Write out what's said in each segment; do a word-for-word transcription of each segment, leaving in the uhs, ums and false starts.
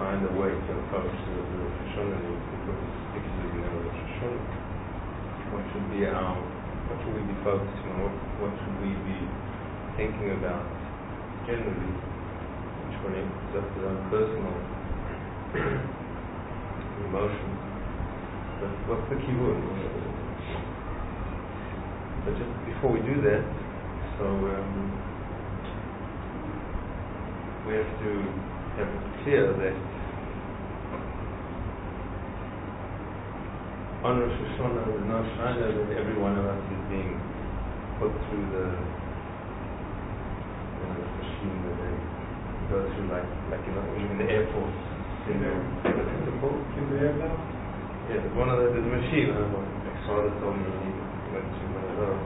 find a way to approach the Rosh Hashanah because particularly now Rosh Hashanah. What should be our, what should we be focusing on? What, what should we be thinking about generally? Which one is just our personal emotions? But what's the key word? But just before we do that, so um, we have to have it clear that on Rosh Hashanah there's no shayla that every one of us is being put through the, you know, the machine that they go through, like, like you know, in the Air Force. In the, what's it called? In the air now? Yeah, there's one of the, there's a machine. I don't know. My father told me he went to one of those.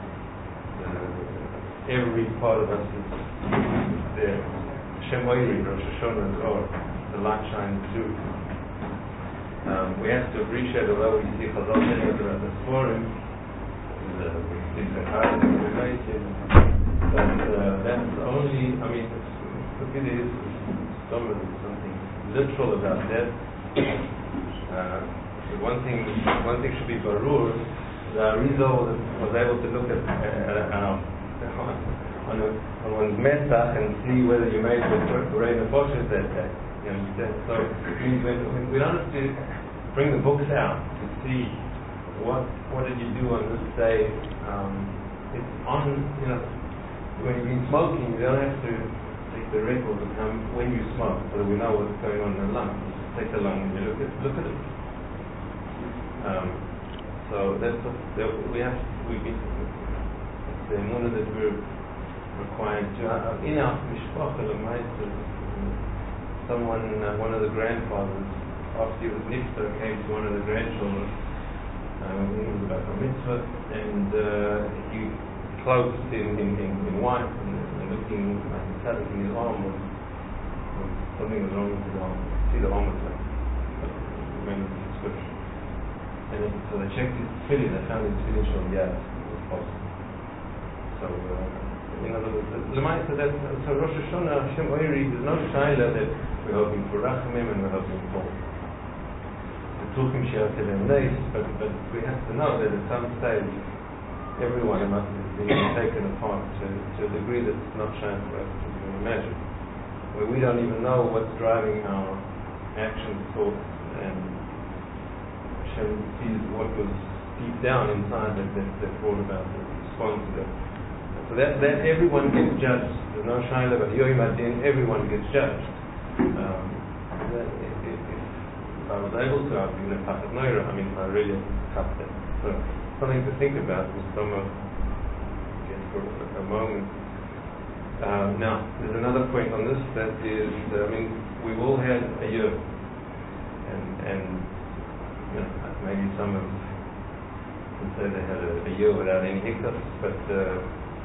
Uh, every part of us is there. Shem Oiri, Rosh Hashanah, or the light shines through. Um, we have to appreciate, although we see Chazal telling us about the Sforim, the different kinds of related, but uh, that's only, I mean, the pity is something literal about that. Uh, one thing, one thing should be barur. The Arizal was able to look at uh, uh, on, a, on one's meta and see whether you made the rain of Boshes that day. You understand? So it means when, when we don't have to bring the books out to see what what did you do on this day. Um, it's on, you know, when you've been smoking, you don't have to take the record of how, when you smoke, so that we know what's going on in the lung. You just take the lung and you look at look at it. Um, so that's what that we have. We be it's the emunah that we're required to uh, in our mishpacha. Someone, uh, one of the grandfathers, after he was nifter, came to one of the grandchildren. Um, he was about a mitzvah, and uh, he clothed in, in, in, in white, and, and looking like a tzaddik in his arm was, was something was wrong with his arm. See the arm was like, remember the description. And it, so they checked his tefillin, they found his tefillin showed yad, it was positive. So, uh, in other words, Lemaisa, that so Rosh Hashanah, Hashem Oiri, there's no shayla that we're hoping for Rachamim and we're hoping for the Tuchim She'atel and Neis, but but we have to know that at some stage every one of us is being taken apart to, to a degree that's not shown for us to even imagine. Where we don't even know what's driving our actions, thoughts, and Hashem sees what was deep down inside that, that, that brought about the response to that. So that, that everyone gets judged. There's no shayla, but Yoim Adin, everyone gets judged. Um, that if, if, if I was able to, I'd be in a Pachat Noira. I mean, if I really cut that. So, something to think about with someone, just for a moment. Uh, now, there's another point on this that is, I mean, we've all had a year. And, and you know, maybe some of can say they had a, a year without any hiccups, but uh,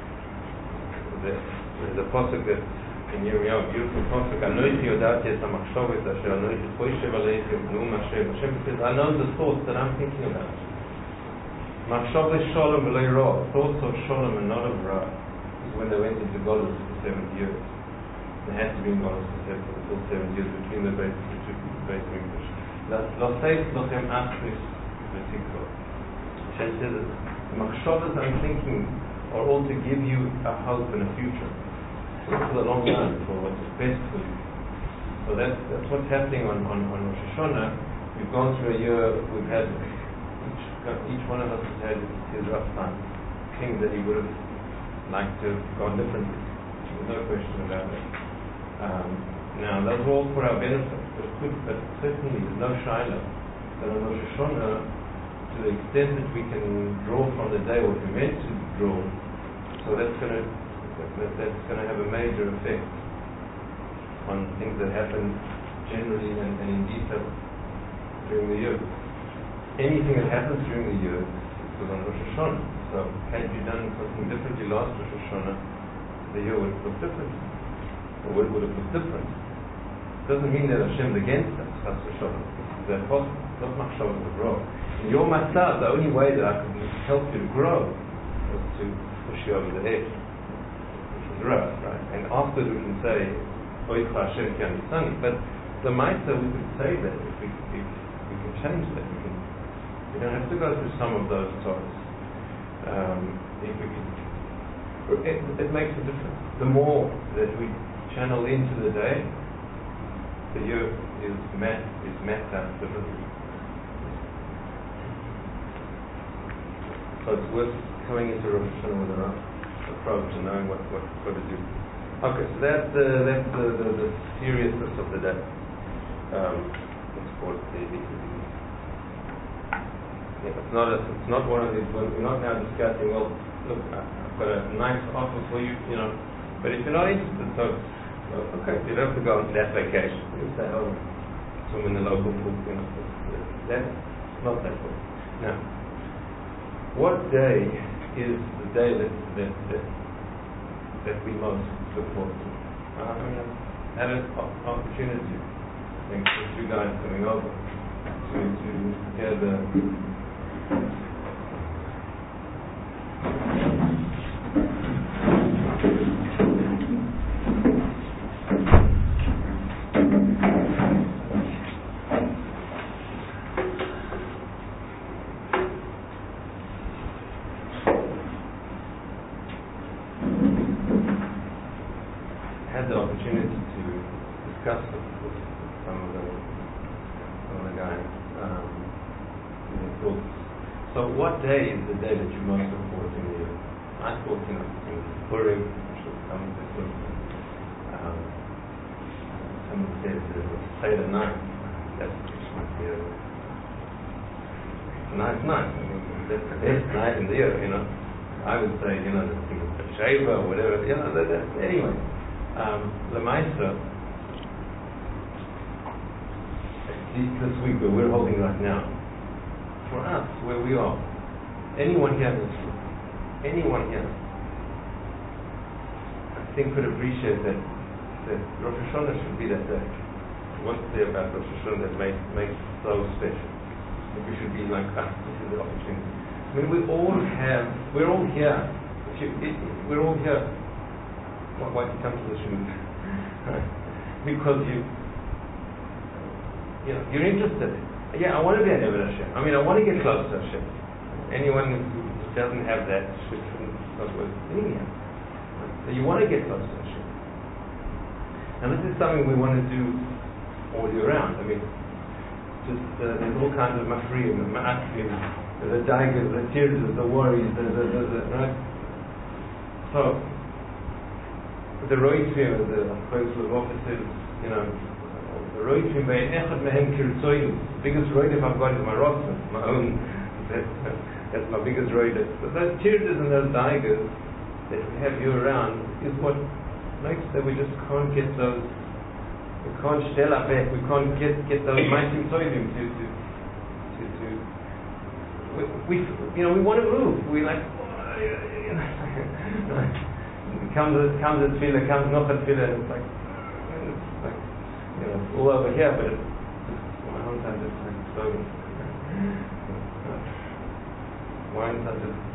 there's a pasuk that in Yirmiyahu, beautiful pasuk. Anoiti yodati es hamachshovet asher anoiti poishev aleichem nu'um Hashem. Hashem says, I know the thoughts that I'm thinking about. Machshovet shalom v'lei ra. Thoughts of shalom and not of ra. Is when they went into Golus for seventy years. They had to be in Golus for the full seventy years between the Beit Mikdash. L'seis lochem achris v'tikva. Hashem says, the machshavas I'm thinking are all to give you a hope and a future. For the long run, for what's best for you. So that's, that's what's happening on, on, on Rosh Hashanah. We've gone through a year, we've had, each, each one of us has had his rough time. Things that he would have liked to have gone differently. There's no question about it. Um, now, those are all for our benefit, but, could, but certainly there's no shayla. But on Rosh Hashanah, to the extent that we can draw from the day what we're meant to draw, so that's going to that, that's going to have a major effect on things that happen generally and, and in detail during the year. Anything that happens during the year was on Rosh Hashanah. So had you done something differently last Rosh Hashanah, the year would have looked different, or would, would have looked different. It doesn't mean that Hashem's against us, Chas v'Shalom. It's impossible. Not machshavas of grow. In your matzah, the only way that I could help you to grow was to push you over the edge, which was rough, right? And after we can say, Oicha Hashem ki anisani, but the Maisa, we could say that if we, if we can change that, we can. We don't have to go through some of those thoughts. Um, if we can, it, it makes a difference. The more that we channel into the day, the year is met is met that differently. So it's worth coming into Rosh Hashanah with the right approach and knowing what what, what to do. Okay, so that's the that's the, the, the seriousness of the day. Um, let's call it the, the, the yeah, it's not a, it's not one of these. We're not now discussing. Well, look, I've got a nice offer for you, you know. But if you're not interested, so well, okay, you don't have to go on that vacation. You stay home, swim in the local pool, you know. That's not that way. Now, what day is the day that that that, that we most look forward to? Uh, I mean, I've had an opportunity, thanks to you guys coming over, to to hear the. Had the opportunity to discuss with, with some of the some of the guys um, in the groups. So, what day is the day that you most look forward to in the year? I thought, you know, in Purim, which will come to Purim. Um, someone said that it was Seder night. That's which might be a nice night. I mean, that's the best night in the year, you know. I would say, you know, the Sheva or whatever, you know, that, that, anyway. Um, Lamaisa, this week that we're holding right now, for us, where we are, anyone here in this room, anyone here, I think could appreciate that, that Rosh Hashanah should be that day. What's there about Rosh Hashanah that makes makes it so special? That we should be like, ah, this is the opportunity. I mean, we all have, we're all here. If you, it, we're all here. Why, why did you come to the shul? Because you, you know, you're interested. Yeah, I want to be an Eved Hashem. I mean, I want to get close to Hashem. Anyone who doesn't have that should not worth being here. So you want to get close to Hashem. And this is something we want to do all year round. I mean, just uh, there's all kinds of mafriim, the ma'atrim, the daigers, the tears, the worries, the, the, the, the right? So, the roitzim, the Chayusel officers, you know, the roitzim bein echad mehem kirtzoyim. The biggest roitzim I've got is my rotzim, my own. That's, that's my biggest roitzim. So those tears and those daigers that we have year round is what makes that we just can't get those. We can't stell up back. We can't get get those meisim tzoyim to to to to. We, we you know we want to move. We like. You know, comes a comes a tefillah, comes noch a tefillah, and it's like, it's like, you know, it's all over here, but it's just, my own time just like slowly. Why is that just?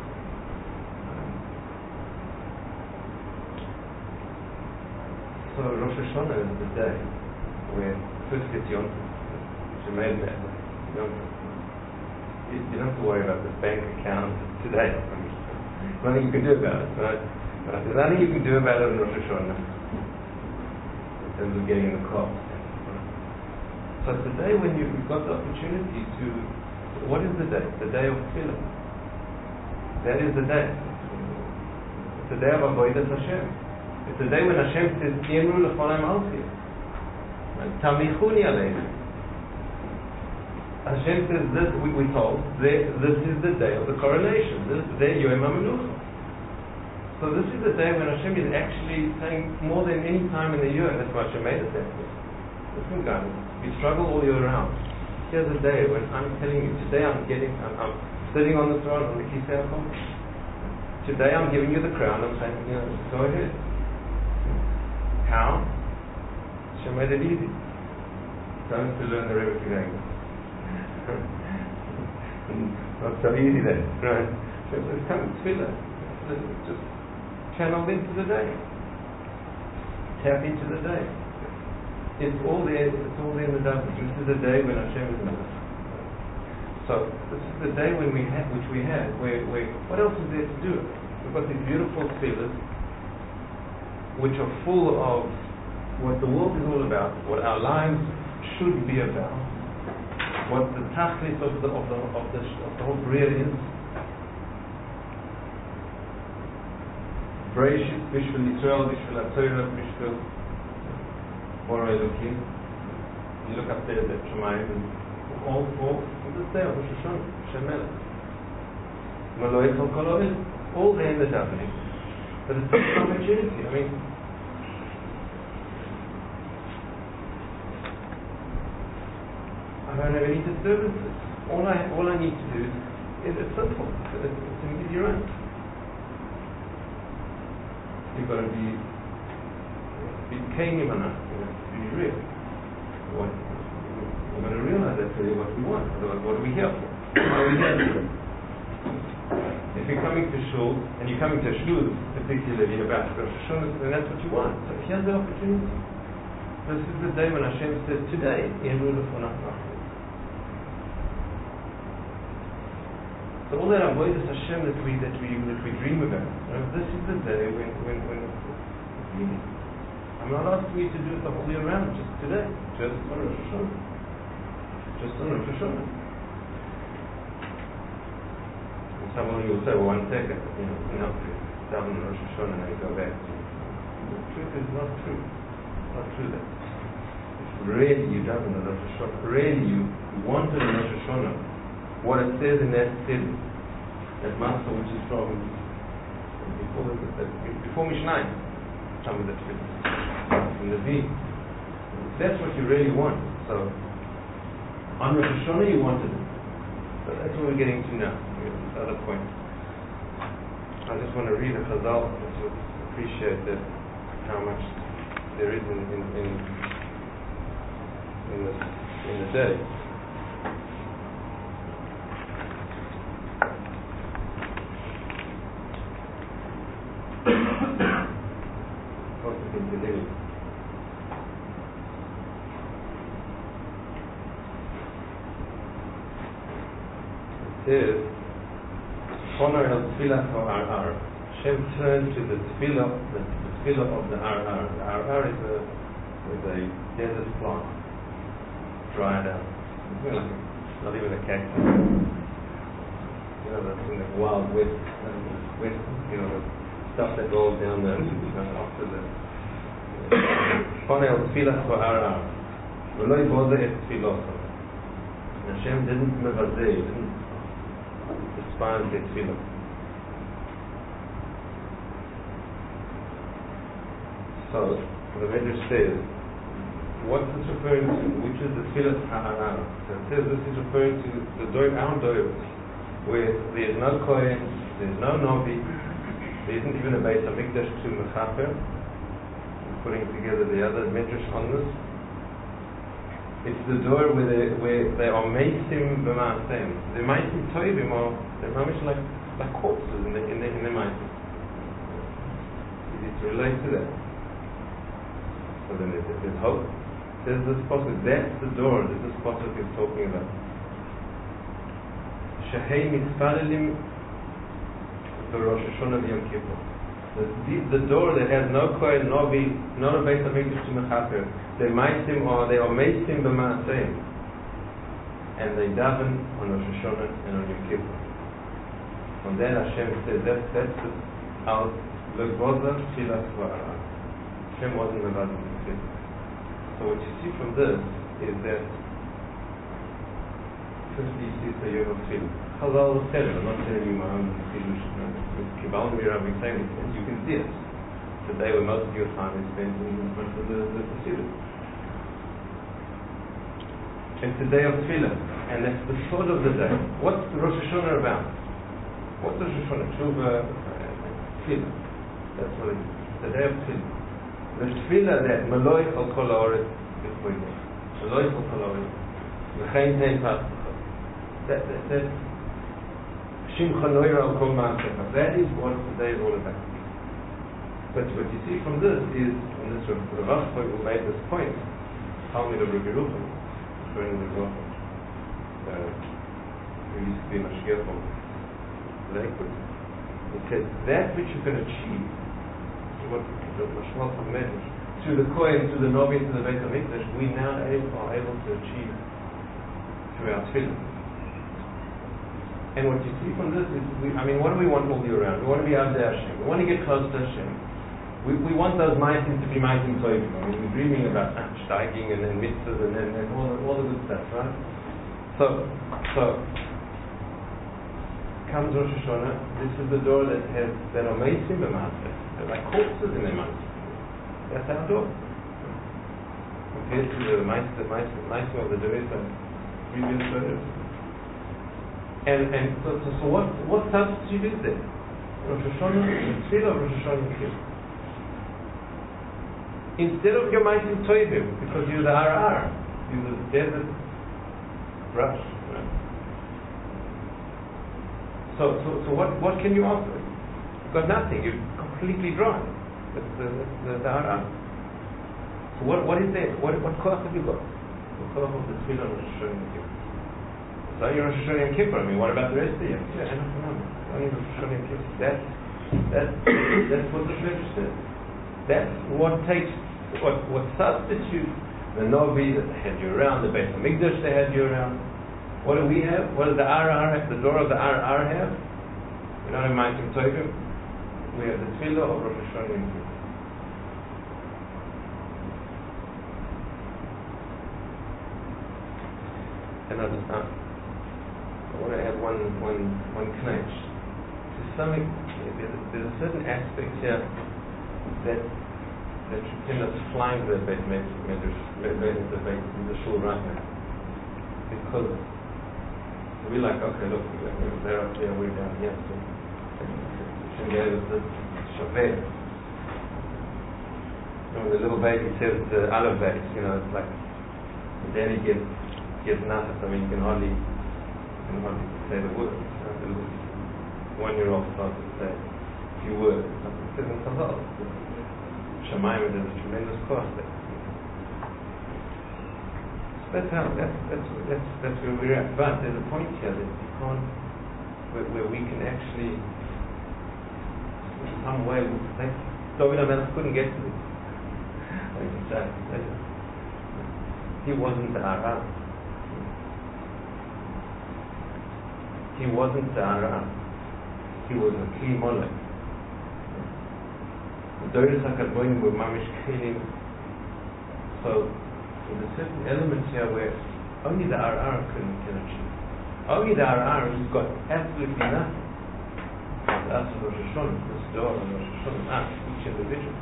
So Rosh Hashanah is the day where first gets Yom Tov, which is made that way. Yom Tov. You, you don't have to worry about the bank account today. There's nothing you can do about it, right? Right. There's nothing you can do about it in Rosh Hashanah in terms of getting in the car. So today, when you, you've got the opportunity to, what is the day? The day of Tefillah. That is the day. It's the day of Avodas Hashem. It's the day when Hashem says, "Tiemru l'cholam alti, tamichuni aleinu." Hashem says this. We, we told this, this is the day of the coronation. This is the day Yom HaMenucha. So this is the day when Hashem is actually saying more than any time in the year. That's why Hashem made it that way. Listen, guys, we struggle all year round. Here's a day when I'm telling you, today I'm getting, I'm, I'm sitting on the throne, on the Kisei HaKol. Today I'm giving you the crown. I'm saying, you know, go ahead. How? Hashem made it easy. Don't have to learn the Rebbe today. Not so easy then, right? Hashem says, come, tefillah. Just channel into the day. Tap into the day. It's all there. It's all there in the davening. This is the day when Hashem is with us. So this is the day when we have, which we have. Where, where what else is there to do? We've got these beautiful tefillahs, which are full of what the world is all about, what our lives should be about, what the tachlis of the of the of the of the whole Bria is. Breishit bishvil Yisrael, bishvil HaTorah, bishvil Borei Elokim. You look up there at Shemayim, and all four on this day of Rosh Hashanah, Shem Melech, Maloi Kol Kol Oil, all there in the davening. But it's such an opportunity. I mean, I don't have any disturbances. All I all I need to do is it's simple. It's, it's an easy run. You've got to be be keen enough to be real. What, we've got to realize that's really what we want. Otherwise, what are we here for? Why are we here for? If you're coming to shul and you're coming to shul particularly about Rosh Hashanah, then that's what you want. So here's the opportunity. This is the day when Hashem says, today, Yeru Lefonach Nachri. So all that avoidance Hashem that we that we that we dream about, you know, this is the day when when when it's really. I'm not asking you to do it the whole year round, just today, just on Rosh Hashanah, just on Rosh Hashanah. And someone will say, well, one second, you know, you know, down on Rosh Hashanah and then go back. The truth is not true. It's not true that. If really you done on Rosh Hashanah, really you wanted on Rosh Hashanah, what it says in that Sid, that master which is from before the, before Mishnah, some of the from the V. That's what you really want. So on Rosh Hashanah you wanted it. So that's what we're getting to now. This other point. I just want to read a Chazal to appreciate that how much there is in in in, in the in the day. It says, honor el tefillah for Ar-Ar. Hashem turned to the tefillah, the, the tefillah of the Ar-Ar. The Ar-Ar is a, is a desert plant, dried out. It's like a, not even a cactus. You know, that's in the wild west, west, you know, the stuff that rolls down the, you know, after the honor el tefillah for Ar-Ar. V'lo yibodeh et tefilloso. Hashem didn't mevazeh, didn't despise their tefillah. So, the Medrash says, what's this referring to? Which is the tefillah ha'anar? So it says this is referring to the doir, our doiros, where there is no kohen, there is no novi, there isn't even a Beis HaMikdash to mechaper. Putting together the other Medrash on this. It's the door where they, where they are meisim b'ma'asem. The meisim toivim are they're mamish like like corpses in the in the in the meisim. Easy to relate to that. So then there's, there's hope. There's this pasuk. That's the door that this pasuk is talking about. Shehei mitpalelim b'Rosh Hashanah v'Yom Kippur. The, the, the door that has no kohen, no vi, no Beis HaMikdash to mechaper. They meisim or they are meisim b'ma'aseh, and they daven on Rosh Hashanah and on Yom Kippur. On that Hashem says that that's the our legoza tefillah v'ara. Hashem wasn't mevazeh tefillah. So what you see from this is that firstly you see the Yom Tefillah. Chazal said it. I'm not telling you my own solution. Kibbal Mirav saying it, and you can see it. Today, where most of your time is spent in front of the the Tefillah. It's the day of Tefillah, and that's the sword of the day. What's the Rosh Hashanah about? What's Rosh Hashanah? Tshuva, Tefillah. That's what it is. The day of Tefillah. The Tefillah that Maloi Kol Kol Haaretz before you. Maloi Kol Kol Haaretz. V'chein Tein Pasach. That that that. Shimcha Noira Al Kol Ma'asecha. That is what today is all about. But what you see from this is, and this Rav will make this point, Talmud of Rabbi Rucham, referring to Rucham, uh, who used to be a Mashgiach of Lakewood. He said, that which you can achieve, what the Mashgiach of Medrash, through the Kohen, through the Novi, through the Beit HaMikdash, we now are able to achieve through our tefillah. And what you see from this is, we, I mean, what do we want all year round? We want to be Avdei Hashem. We want to get close to Hashem. We, we want those maitim to be maitim tovim. I mean, we're dreaming about steiging and then mitzvahs and then and all, the, all the good stuff, right? So, so comes Rosh Hashanah. This is the door that has that are maitim b'maaseh. They're like corpses in their mouth. That's our door. Compared to the maitim, maitim, maitim of the Jewish previous verses. And and so, so, so what what substitute is there? Rosh Hashanah, the tefillah of Rosh Hashanah Yom Kippur. Instead of your maitim tovim, because you're the Arar, you're the desert brush. Right? So so so what what can you offer? You've got nothing. You're completely dry. That's the the, the Arar. So what what is there? What what koach have you got? The koach of the tefillah of Rosh Hashanah Yom Kippur. So you're Rosh Hashanah Yom Kippur. I mean, what about the rest of the year? Yeah, I don't know. Only Rosh Hashanah Yom Kippur. That's that's that's what the Medrash says. That's what takes what what substitutes the Novi that had you around, the Beit HaMikdash that had you around. What do we have? What does the Arar have? The door of the Arar have? We don't have Maitim Tovim. We have the Tefillah of Rosh Hashanah Yom Kippur. And I just uh, I want to add one one one knetch. To some extent, there's, there's a certain aspect here that that should send us flying to the Beit Medrash, the Beit the Shul right now, because we're like, okay, look, they're up there, we're down here. So Hashem gave us this Shaveh. You know, the little baby says the Aleph base, you know, it's like the daddy gets gets nothing. I mean, you can hardly you can hardly say the words. You know, the little one-year-old starts to say a few words. It says in Chazal. Shamayim, there's a tremendous cost there. So that's how that's that's that's that's where we're at. But there's a point here that we can't, where, where we can actually, in some way, like David HaMelech couldn't get to this. Like you said, he wasn't the Aram. He wasn't the Aram. He was a Kli Molech. The Doris HaKadmonim were mamish kelim. So there's a certain element here where only the Arar can, can achieve. Only the Arar who's got absolutely nothing. That's Rosh Hashanah, this door of Rosh Hashanah, us, each individual.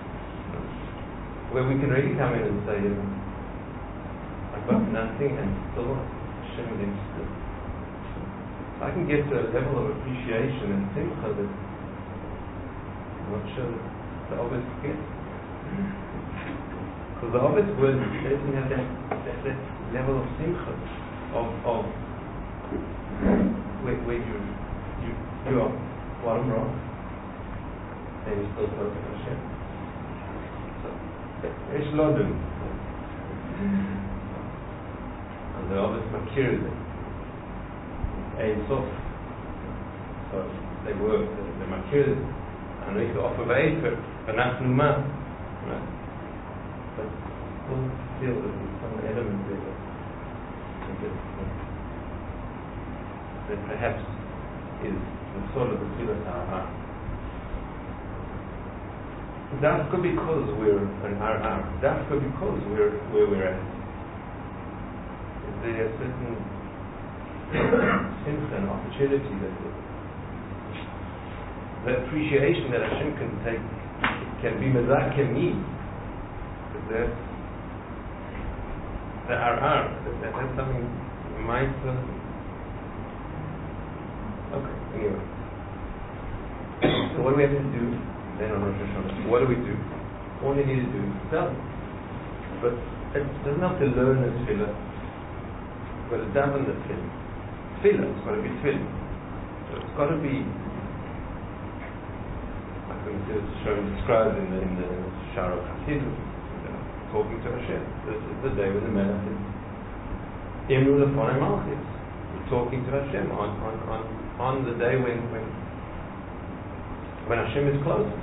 Where we can really come in and say, you know, I've got nothing and still Hashem is still. I can get to a level of appreciation and simcha that I'm not sure that the Ovid gets. Because the Ovid word doesn't have that, that, that level of simcha, of, of where, where you, you, you are bottom rock, and you still close to Hashem. So, Esh Lodum. And the Ovid makir it. Ein Sof. So they work, they makir it. And we can offer V'efer, V'nachnu Ma. Right? But still feel that there's some element there that, that, that perhaps is the soul of the Tfilas Ha'ar. Dafka because we're an Ha'ar. Dafka because we're where we're at. Is there a certain simcha and opportunity that the appreciation that Hashem can take can be mezakem me. That the Arar, that that's something might. Okay, anyway. So what do we have to do then on Rosh Hashanah? What do we do? All you need to do is tell. But it doesn't have to learn the tefillah. You've got to daven the tefillah. Tefillah, it's got to be tefillah. So it's got to be. I think it's showing described in the in the Shara Chassidus. talking to Hashem. This is the day when the Melech is Imru Lefonei Malchus. We're talking to Hashem on, on, on, on the day when, when when Hashem is closest.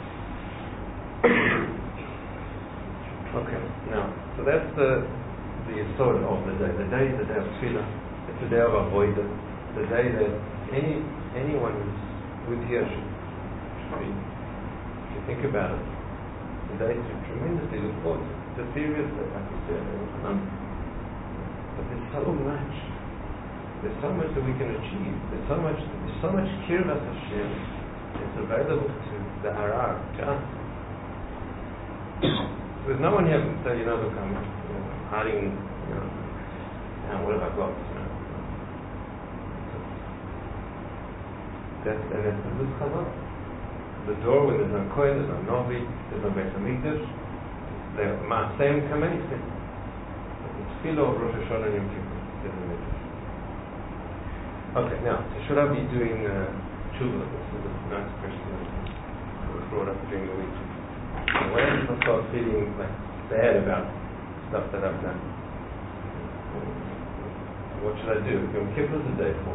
Okay, now, so that's the the yesod of the day. The day is the day of tefillah. It's the day of avodah. The day that any anyone who's with here should, should be, should think about it. The day to tremendously look forward to. It's a serious day, like we said. Um, but there's so much. There's so much that we can achieve. There's so much. There's so much kirvas Hashem. It's available to the harar, to us. There's no one here who can say, you know, look, I'm, you know, hiding, you know, now what have I got? You know? That's, and that's the Chazal. The door when there's no Kohen, there's no Novi, there's no Beis HaMikdash, they're Ma'asem Kameisim. It's Philo of Rosh Hashanah and Yom Kippur. There's a Midrash. Okay, now, so should I be doing uh, tshuva? This is a nice question that was brought up during the week. When I start feeling like sad about stuff that I've done, what should I do? Yom Kippur is a day for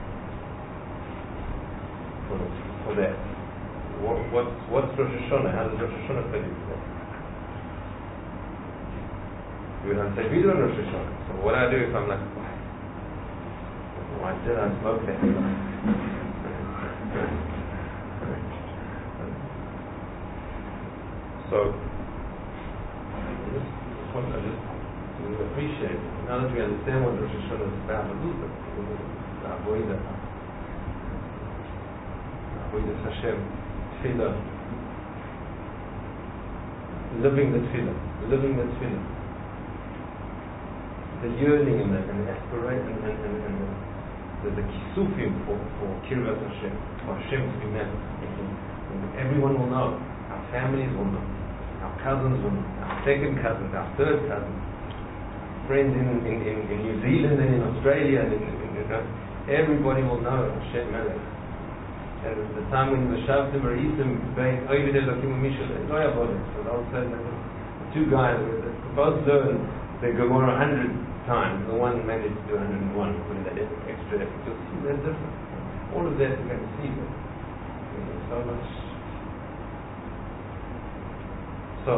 for, for that. What, what's, what's Rosh Hashanah? How does Rosh Hashanah fit into that? We don't say video on Rosh Hashanah. So what do I do if I'm like, why did I smoke that? So, I just, I just appreciate it. Now that we understand what Rosh Hashanah is about, a little bit, the avodah, avodah Hashem, tefillah, living the tefillah, living the tefillah, the yearning and the, and the aspiration and, and, and, and the, the, the kisufim for, for kirvat Hashem, for Hashem to be met. Everyone will know, our families will know. Our cousins, our second cousins, our third cousins, friends in, in, in, in New Zealand and in Australia, and in, in, in, uh, everybody will know Hashem Melech. And at the time when the Shavtim or Isim being Ovid Elokim Mishal, it's not about it. So all of a sudden, the two guys that both learned the Gemara a hundred times. The one managed to do a hundred and one, putting that extra effort. You'll see that difference. All of that you're going to see. That, you know, so much. So,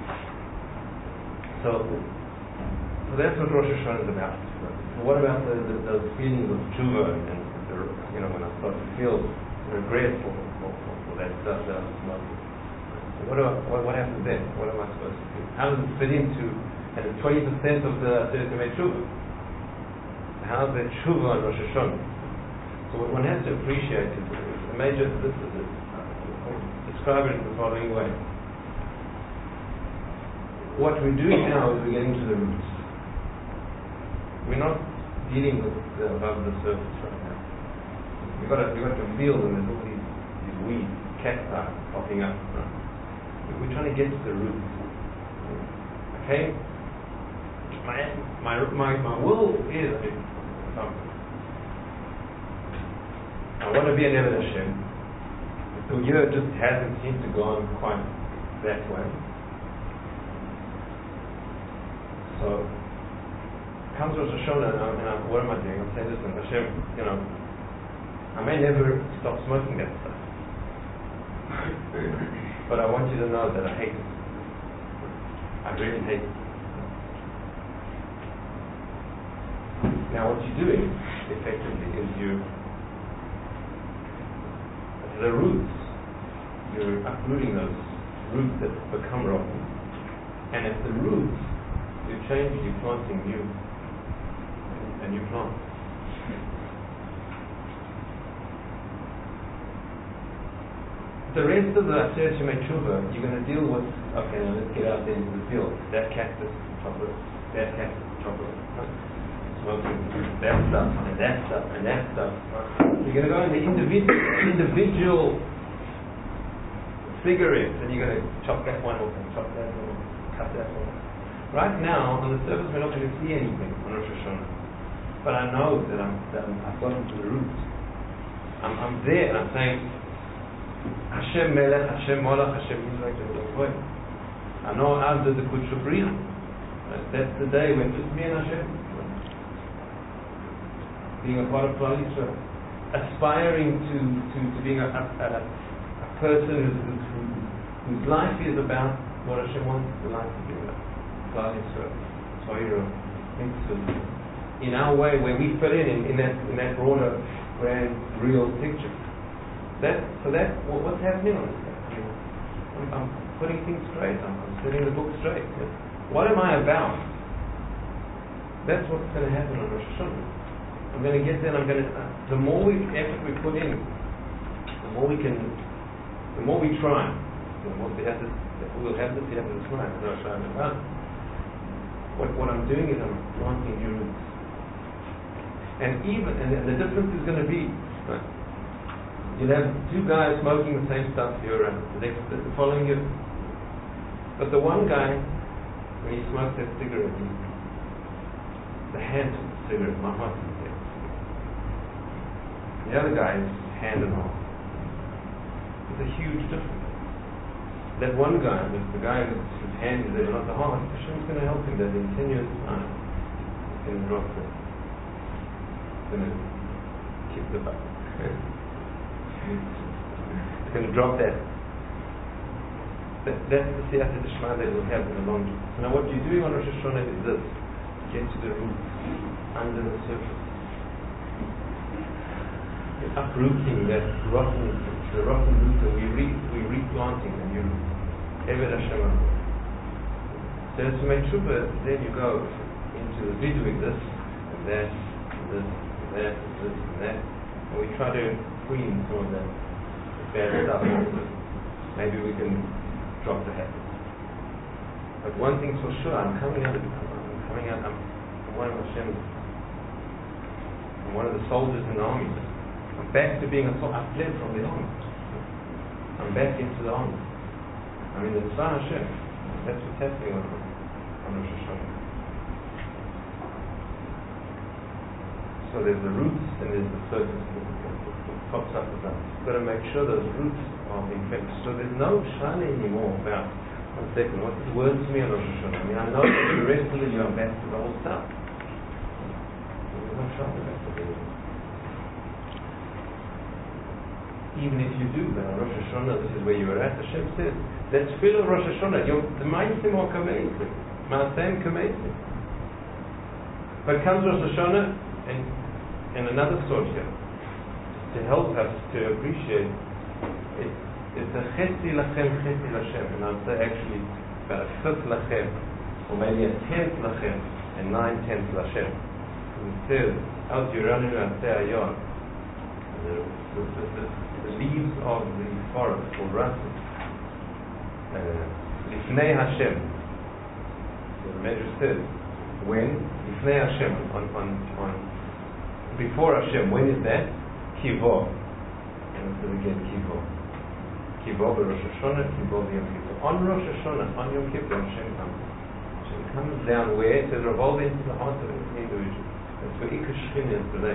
so, so that's what Rosh Hashanah is about. So what about the, the, those feelings of tshuva and, the, you know, when I start to feel regret for, for, for, for that stuff that I was smoking? What, do I, what, what happens then? What am I supposed to do? How does it fit into at the twenty percent of the Aseret Tshuva? How's that tshuva on Rosh Hashanah? So what one has to appreciate is the major. This is it. I'll describe it in the following way. What we're doing now is we're getting to the roots. We're not dealing with the above the surface right now. You've got to, you've got to feel them. There's all these, these weeds, cacti popping up. Right? We're trying to get to the roots. Okay? My my my, my will is, I mean, um, I want to be an Eved Hashem. The year just hasn't seemed to go on quite that way. So, comes Rosh Hashanah, and, I'm, and I'm, what am I doing? I'm saying, listen, Hashem, you know, I may never stop smoking that stuff, but I want you to know that I hate it. I really hate it. Now, what you're doing, effectively, is you, the roots, you're uprooting those roots that become rotten, and at the roots, you change, you're planting new, a new plant. The rest of the Aseret Tshuva, you're going to deal with, okay, now let's get out there into the field. That cactus, chop it, that cactus, chop it. Smoking that stuff, and that stuff, and that stuff. You're going to go into individual, individual cigarettes, and you're going to chop that one off, and chop that one off, cut that one off. Right now, on the surface, we're not going to see anything on Rosh Hashanah. But I know that, I'm, that I'm, I've gotten to the roots. I'm, I'm there, and I'm saying, Hashem Melech, Hashem Molech, Hashem Yisrael, Ano Avda the Kudsha Bria. That's the day when just me and Hashem, being a part of Klal Yisrael, aspiring to, to, to being a, a, a, a person who's, who, whose life is about what Hashem wants the life to be about. Klal Yisrael, Torah, mitzvahs. In our way, where we fit in, in, in that in that broader, grand, real picture. That so that well, what's happening on this day? I mean, I'm, I'm putting things straight. I'm, I'm setting the book straight. Yeah. What am I about? That's what's going to happen on Rosh Hashanah. I'm going to get there. And I'm going to. Uh, the more we effort we put in, the more we can. The more we try, the more we have to. We'll have to see after this night. What what I'm doing is I'm planting new roots. And even and the difference is going to be. Right, you'll have two guys smoking the same stuff here around the next the following year. But the one guy, when he smokes that cigarette, he, the hand of the cigarette, my heart is there. The other guy is hand and heart. There's a huge difference. That one guy, the, the guy whose hand is there, not the heart, Hashem's going to help him that in ten years' time, he's going to drop the, he's going to kick the butt. He's going to drop that. That, that's the siyata d'shma that we'll have in the long term. So now what you're doing on Rosh Hashanah is this. Get to the roots, under the surface. You're uprooting that rotten, the rotten roots, and we re, we replanting the new roots. Eved Hashem. So to make tshuva, then you go into the doing this, and that, and this, and that, and this, and that. And we try to clean some of that bad stuff off. Maybe we can drop the habit. But one thing's for sure, I'm coming out of it. I'm coming out, I'm, I'm one of Hashem's. I'm one of the soldiers in the army. I'm back to being a soldier. I've fled from the army. I'm back into the army. I'm in the Tzvah Hashem. That's what's happening on, on Rosh Hashanah. So there's the roots and there's the surface that pops up with that. You've got to make sure those roots are being kept. So there's no shana anymore about, one second, what's the word to me on Rosh Hashanah? I mean, I know that the rest of the year I'm back to the old stuff. There's no shana back to the old. Even if you do that on Rosh Hashanah, this is where you are at, Hashem says, that's tefillah Rosh Hashanah. The ma'asim are kamesim. Ma'asem kamesim. But comes Rosh Hashanah, and, and another thought here, to help us to appreciate it. It's a chesi lachem, chesi lashem. And I'd say actually about a fifth lachem, or maybe a tenth lachem, and nine tenths lashem. It says, Al Yiranu Aseh Ayon, the, the, the, the leaves of the forest will rustle. Lifnei Hashem. So the Medrash says, when? Lifnei Hashem, on, on, on, before Hashem. When is that? Kivo. And it says again, Kivo. Kivo b'Rosh Hashanah, Kivo b'Yom Kippur. On Rosh Hashanah, on Yom Kippur, Hashem comes. Hashem comes down where? It says, revolve into the heart of an individual. That's where Ikar Shechina is today.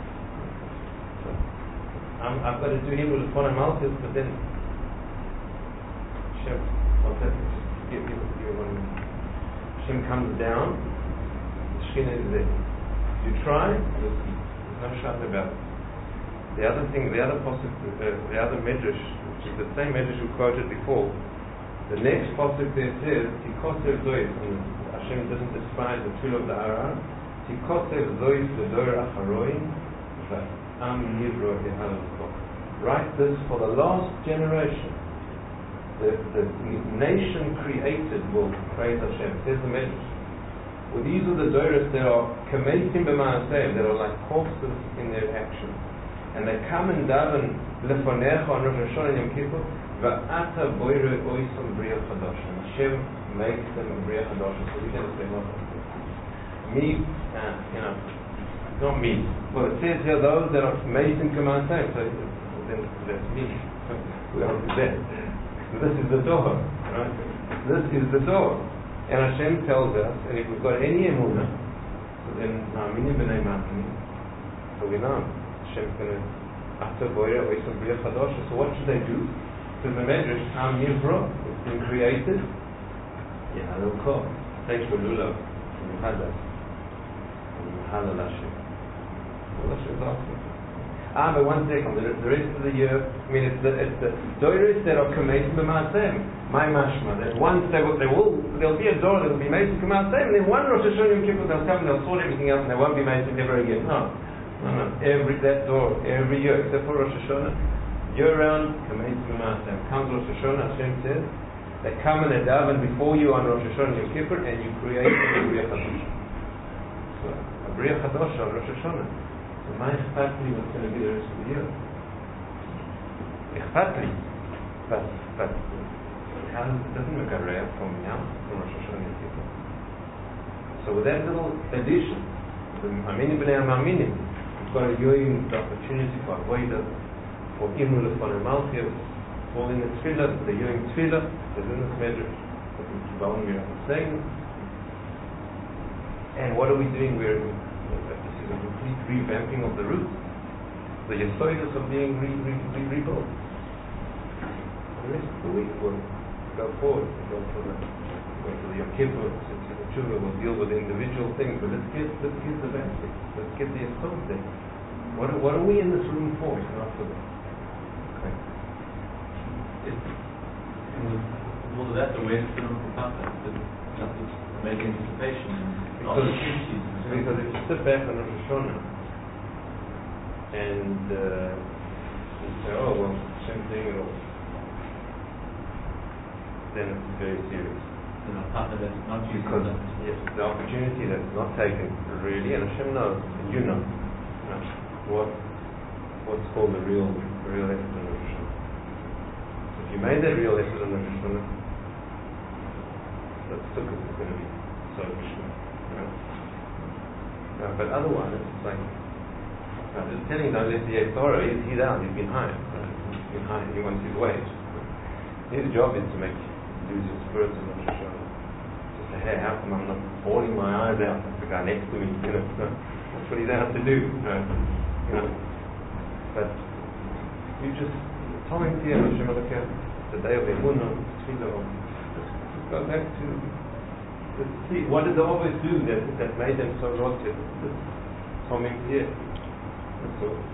I'm, I've got to do him with the Pona Malchus, but then Hashem, what's that? Just give, give, give one minute. Hashem comes down, the Shechina is there. You try, you'll see. There's no shot about it. The other thing, the other posuk, uh, the other medrash, which is the same medrash we quoted before, the next posuk there says, Tikosev Zois, and Hashem doesn't despise the tool of the Aran, Tikosev Zois the Dor Acharoin, Am Nivro Yehalukot. Write this for the last generation. The, the nation created will praise Hashem. Says the medrash. Well, these are the doros that are kamesim b'ma'aseh, that are like corpses in their actions. And they come and daven lefonecha on Rosh Hashanah and Yom Kippur, va'ata boire oisam bria chadash. And Hashem makes them a bria chadash. So we're going to say, well, me, uh, you know, not me. Well, it says here those that are mason k'ma'aseh. So then that's me. We are there. This is the door, right? This is the door. And Hashem tells us, and if we've got any emunah, so then na'amini b'nei ma'amini. So we know Hashem's going to after boira or some bria chadosha. So what should they do? So the medrash, Am Nivro, it's been created. Yehalel Kol. Thanks for Lulav. You had that. You Halal Hashem. Well, Hashem's asking. Ah, but one second. The, the rest of the year, I mean, it's the it's the Doiris that are Kamesim B'Maasem. My mashma. That once they will, they will, there'll be a door that will be Mesim B'Maasem, and then one Rosh Hashanah Yom Kippur they'll come and they'll sort everything else, and they won't be Mesim ever again. No, no, no. Every that door, every year, except for Rosh Hashanah, year round Kamesim B'Maasem. Comes Rosh Hashanah, Hashem says, they come and they daven before you on Rosh Hashanah Yom Kippur, and you create a Bria Chadosh. So a Bria Chadosh on Rosh Hashanah. So my Ichpat li what's going to be the rest of the year. Ichpat li. But, but, how does, it doesn't make a rare from now, from Rosh Hashanah Yom Kippur. So with that little addition, the Aminim B'nai HaMa'aminim, we've got a yoyim, the opportunity for Avodah, for Imul Lefon HaMalchiyos, all in the Tefillah, the yoyim Tefillah, there's in this medrash, that we keep on, we're saying. And what are we doing? We're This is a complete revamping of the roots, the yesoidos of being re, re, re, rebuilt. The rest of the week will go forward, we'll go for the, go for the Yom Kippur, to the Tshuva, we'll deal with individual things, but let's get, let's get the basics, let's get the yesod there. What are, what are we in this room for, if not for that? Okay. It, all of that, the way it's been about that, just make anticipation and opportunities. Because if you sit back on Rosh Hashanah and uh, you say, oh, well, same thing at all, then it's very serious. You know, partner that's not using because that. Yes, the opportunity that's not taken really, and Hashem knows, and you know, you know what what's called the real the real effort on Rosh Hashanah. So if you made that real effort on Rosh Hashanah, the sukkah is going to be so Hashem, you know. Uh, but otherwise, it's like, I'm just telling you, don't let the Torah, he's, he's out, he's been hired. Right? He's been hired, he wants his wage. His job is to make you lose your spirits in Rosh Hashanah. Just say, hey, how come I'm not bawling my eyes out like the guy next to me? You know, that's what he's out to do. Right? You know, but you just, tell him here, Hashem Elokeinu, the day of Emunah, Tefillah, just go back to. Let's see, what did they always do that, that made them so rotten? Just coming here. That's all.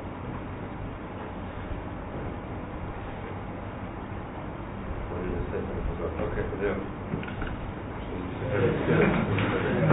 What did it say? Okay, for them.